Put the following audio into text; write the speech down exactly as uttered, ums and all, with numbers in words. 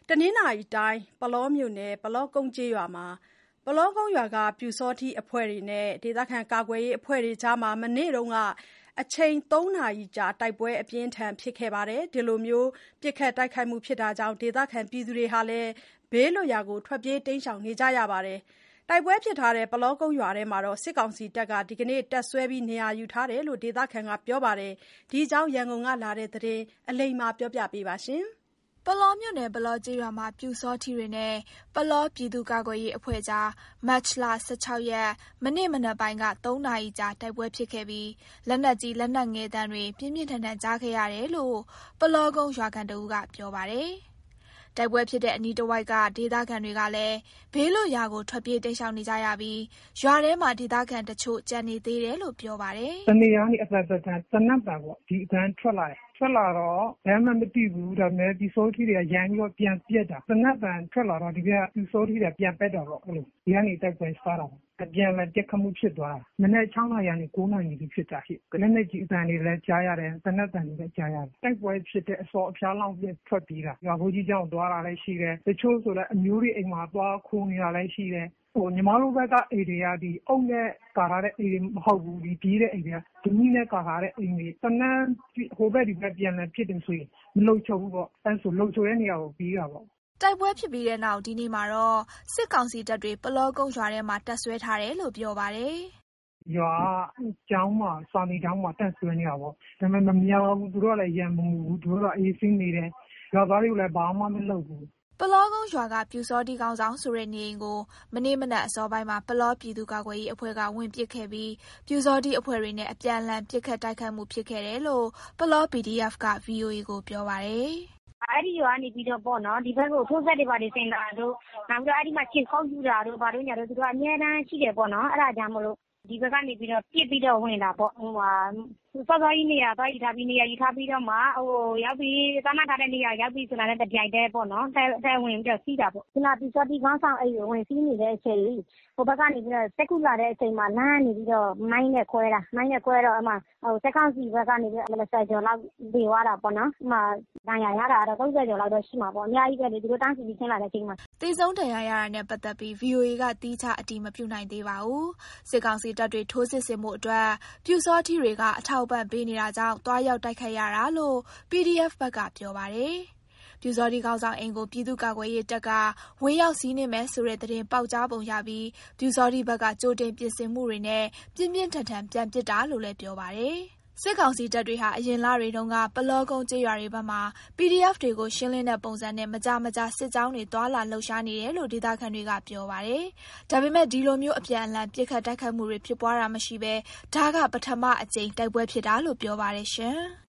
တနင်္သာရီတိုင်းပုလောမြို့နယ်ပုလောကုန်းကျေးရွာမှာပုလောကုန်းရွာကပျူစောထီးအဖွဲ့တွေနဲ့ဒေသခံကာကွယ်ရေးအဖွဲ့တွေကြားမနေ့ကအချိန်သုံးနာရီကြာတိုက်ပွဲအပြင်းအထန်ဖြစ်ခဲ့ပါတယ်။ဒီလိုမျိုးပစ်ခတ်တိုက်ခိုက်မှုဖြစ်တာကြောင့်ဒေသခံပြည်သူတွေဟာလည်းဘေးလွတ်ရာကိုထွက်ပြေးတိမ်းရှောင်နေကြရပါတယ်။တိုက်ပွဲဖြစ်ထားတဲ့ပုလောကုန်းရွာထဲမှာစစ်ကောင်စီတပ်ကဒီကနေ့တပ်စွဲပြီးနေရာယူထားတယ်လို့ဒေသခံကပြောပါတယ်။ဒီအကြောင်းရန်ကုန်ကလာတဲ့သတင်းအလိမ္မာပြောပြပေးပါရှင်။ပုလောမြို့နယ်ပုလောကျေးရွာမှာပျူစောထီးတွေနဲ့ပုလောပြည်သူ့ကာကွယ်ရေးအဖွဲ့ကြားမတ်လ ၁၆ ရက်မနေ့မနက်ပိုင်းကသုံးနာရီကြာတိုက်ပွဲဖြစ်ခဲ့ပြီးလက်နက်ကြီးလက်နက်ငယ်တန်းတွေပြင်းပြင်းထန်ထန်ကြားခဲ့ရတယ်လို့ပုလောကုန်းရွာခံတဦးကပြောပါတယ်။တိုက်ပွဲဖြစ်တဲ့အနီးတစ်ဝိုက်ကဒေသခံတွေကလည်းဘေးလွတ်ရာကိုထွက်ပြေးတိမ်းရှောင်နေကြရပြီးရွာထဲမှာဒေသခံတချို့ကျန်နေသေးတယ်လို့ပြောပါတယ်။တနေရာနေအသက်သက်တန်းတနတ်ပါပေါ့ဒီအတန်းထွက်လာတယ်ထွက်လာတော့ဘယ်မှမသိဘူးဒါပေမဲ့ဒီစိုးထီတွေကရမ်းပြီးတော့ပြန်ပြက်တာတနတ်ပံထွက်လာတော့ဒီကဒီစိုးထီတွေပြန်ပက်တော့အဲ့လိုဒီကနေတိုက်ပွဲစတာအပြန်လည်းပြက်ခမှုဖြစ်သွားတာမနေ့၆နာရီကနေ၉နာရီတိဖြစ်တာရှိလက်နဲ့ကြီးအတန်တွေလည်းကြားရတယ်တနတ်ပံတွေလည်းကြားရတယ်တိုက်ပွဲဖြစ်တဲ့အစောအဖျားလောင်းပြက်ထွက်ပြီးတာရွာဘိုးကြီးကျောင်းသွားတာလည်းရှိတယ်တချို့ဆိုလည်းအမျိုးတွေအိမ်မှာသွားခိုးနေတာလည်းရှိတယ်ဟိုညီမတို့ဘက်ကအိမ်တွေကဒီအုံနဲ့ကာထားတဲ့အိမ်တွေမဟုတ်ဘူးဒီပြေးတဲ့အိမ်တွေကဒီနည်းနဲ့ကာထားတဲ့အိမ်တွေတနန်းဟိုဘက်ဒီဘက်ပြန်လည်းဖြစ်တယ်ဆိုရင်မလုံချုံဘူးပေါ့အဲဆိုလုံချုံတဲ့နေရာကိုပြီးတာပေါ့တိုက်ပွဲဖြစ်ပြီးတဲ့နောက်ဒီနေ့မှာတော့စစ်ကောင်စီတပ်တွေပုလောကုန်းရွာထဲမှာတပ်ဆွဲထားတယ်လို့ပြောပါတယ်။ရွာကျောင်းမှာစာနေကျောင်းမှာတပ်ဆွဲနေတာပေါ့။ဒါပေမဲ့မများဘူးသူတို့လည်းရံမမှုဘူးသူတို့ကအေးစင်းနေတယ်။ရွာသားတွေကလည်းဘာမှမလုပ်ဘူး။ပုလောကုန်းရွာကပျူစောထီးကောင်ဆောင်ဆိုတဲ့နေအိမ်ကိုမနေ့မနက်အစောပိုင်းမှာပုလောပြည်သူ့ကာကွယ်ရေးအဖွဲ့ကဝင်ပစ်ခဲ့ပြီးပျူစောထီးအဖွဲ့တွေနဲ့အပြန်အလှန်ပစ်ခတ်တိုက်ခိုက်မှုဖြစ်ခဲ့တယ်လို့ပုလော ပီ ဒီ အက်ဖ် က ဗွီအိုအေကိုပြောပါတယ်။အဲ့ဒီရွာနေပြီးတော့ပေါ့နော်ဒီဘက်ကိုထိုးဆက်တွေပါနေစင်တာတို့နောက်ပြီးတော့အဲ့ဒီမှာချစ်ခေါက်ယူတာတို့ဘာတို့ညာတို့သူတို့အများတန်းရှိတယ်ပေါ့နော်အဲ့ဒါကြောင့်မလို့ဒီဘက်ကနေပြီးတော့ပြစ်ပြီးတော့ဝင်လာပေါ့ဟိုဟာစောစောကြီးနေရသွားယူထားပြီးနေရယူထားပြီးတော့မှဟိုရောက်ပြီးသတ်မှတ်ထားတဲ့နေရာရောက်ပြီးဆိုတာလည်းတပြိုင်တည်းပေါ့နော်တဲတဲဝင်ပြီးတော့စီးတာပေါ့ဒီမှာဒီစောတီကောင်းဆောင်အဲ့ဝင်စီးနေတဲ့အချိန်ကြီးဟိုဘက်ကနေပြီးတော့စက်ကူလာတဲ့အချိန်မှာလမ်းနေပြီးတော့မိုင်းနဲ့ခွဲတာမိုင်းနဲ့ခွဲတော့အမှဟိုစက်ကောင်စီဘက်ကနေပြီးတော့မလဆယ်ကျော်လောက်ပြေသွားတာပေါ့နော်အမှဒဏ်ရာရတာတော့၃၀ကျော်လောက်တော့ရှိမှာပေါ့အများကြီးပဲလေဒီလိုတန်းစီပြီးချင်းလာတဲ့အချိန်မှာတေဆုံးဒဏ်ရာရတာနဲ့ပတ်သက်ပြီး ဗွီအိုအေ ကတီးခြားအတည်မပြုနိုင်သေးပါဘူးစစ်ကောင်စီတပ်တွေထိုးစစ်ဆင်မှုအတွက်ပျူစောထီးတွေကအထောက်ပံ့ပေးနေတာကြောင့်တွားရောက်တိုက်ခိုက်ရတာလို့ ပီ ဒီ အက်ဖ် ဘက်ကပြောပါတယ်။ပျူစောထီးကောင်ဆောင်အိမ်ကိုပြည်သူ့ကာကွယ်ရေးတပ်ကဝင်ရောက်စီးနင်းမယ်ဆိုတဲ့သတင်းပေါက်ကြားပုံရပြီးပျူစောထီးဘက်ကကြိုတင်ပြင်ဆင်မှုတွေနဲ့ပြင်းပြင်းထန်ထန်ပြန်ပစ်တာလို့လည်းပြောပါတယ်။စစ်ကောင်စီတပ်တွေဟာအရင်လတွေတုန်းကပုလောကုန်းကျေးရွာတွေဘက်မှာ ပီ ဒီ အက်ဖ် တွေကိုရှင်းလင်းတဲ့ပုံစံနဲ့မကြမကြစစ်ကြောင်းတွေတွာလာလှုပ်ရှားနေတယ်လို့ဒေသခံတွေကပြောပါတယ်။ဒါပေမဲ့ဒီလိုမျိုးအပြန်အလှန်ပစ်ခတ်တိုက်ခိုက်မှုတွေဖြစ်ပွားတာမရှိဘဲဒါကပထမအကြိမ်တိုက်ပွဲဖြစ်တာလို့ပြောပါတယ်ရှင်။